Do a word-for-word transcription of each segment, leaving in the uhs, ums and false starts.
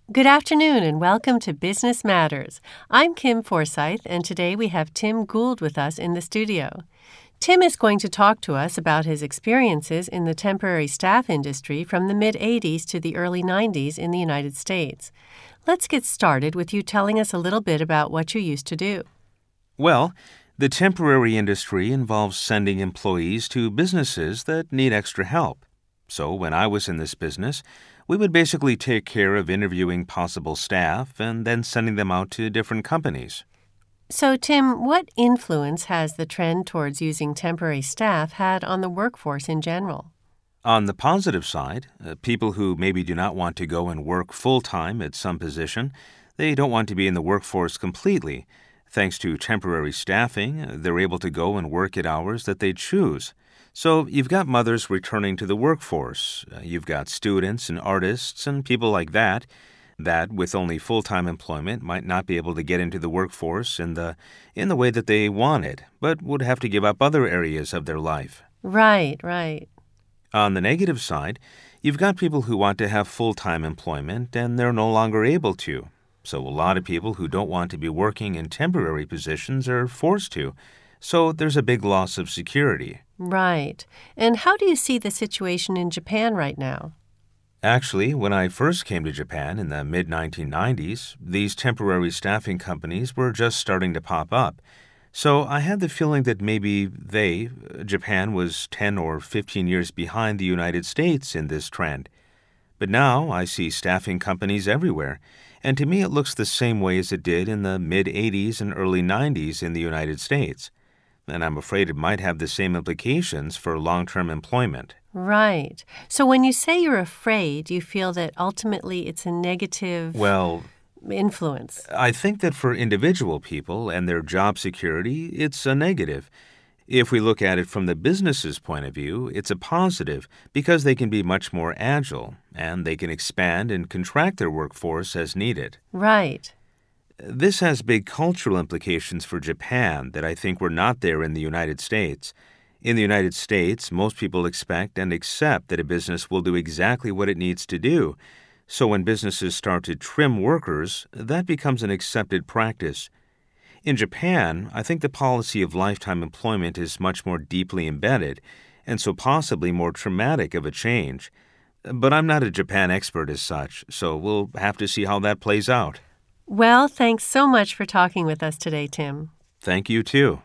Good afternoon and welcome to Business Matters. I'm Kim Forsyth, and today we have Tim Gould with us in the studio. Tim is going to talk to us about his experiences in the temporary staff industry from the mid-eighties to the early nineties in the United States. Let's get started with you telling us a little bit about what you used to do. Well, the temporary industry involves sending employees to businesses that need extra help. So when I was in this business, we would basically take care of interviewing possible staff and then sending them out to different companies. So, Tim, what influence has the trend towards using temporary staff had on the workforce in general? On the positive side, uh, people who maybe do not want to go and work full-time at some position, they don't want to be in the workforce completely. Thanks to temporary staffing, uh, they're able to go and work at hours that they choose. So you've got mothers returning to the workforce. Uh, you've got students and artists and people like that, that with only full-time employment might not be able to get into the workforce in the in the way that they wanted, but would have to give up other areas of their life. Right, right. On the negative side, you've got people who want to have full-time employment and they're no longer able to. So a lot of people who don't want to be working in temporary positions are forced to. So there's a big loss of security. Right. And how do you see the situation in Japan right now? Actually, when I first came to Japan in the mid nineteen nineties, these temporary staffing companies were just starting to pop up. So I had the feeling that maybe they, Japan, was ten or fifteen years behind the United States in this trend. But now I see staffing companies everywhere, and to me it looks the same way as it did in the mid-eighties and early nineties in the United States. And I'm afraid it might have the same implications for long-term employment. Right. So when you say you're afraid, you feel that ultimately it's a negative Well, influence. I think that for individual people and their job security, it's a negative. If we look at it from the business's point of view, it's a positive because they can be much more agile and they can expand and contract their workforce as needed. Right. This has big cultural implications for Japan that I think were not there in the United States. In the United States, most people expect and accept that a business will do exactly what it needs to do. So when businesses start to trim workers, that becomes an accepted practice. In Japan, I think the policy of lifetime employment is much more deeply embedded, and so possibly more traumatic of a change. But I'm not a Japan expert as such, so we'll have to see how that plays out. Well, thanks so much for talking with us today, Tim. Thank you, too.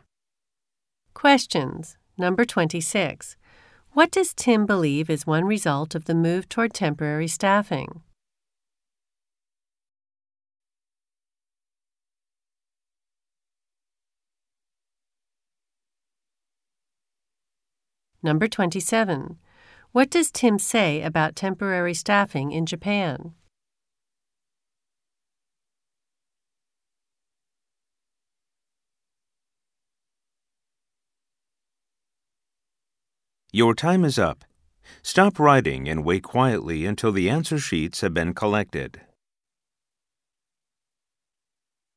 Questions. Number twenty-six. What does Tim believe is one result of the move toward temporary staffing? Number twenty-seven. What does Tim say about temporary staffing in Japan? Your time is up. Stop writing and wait quietly until the answer sheets have been collected.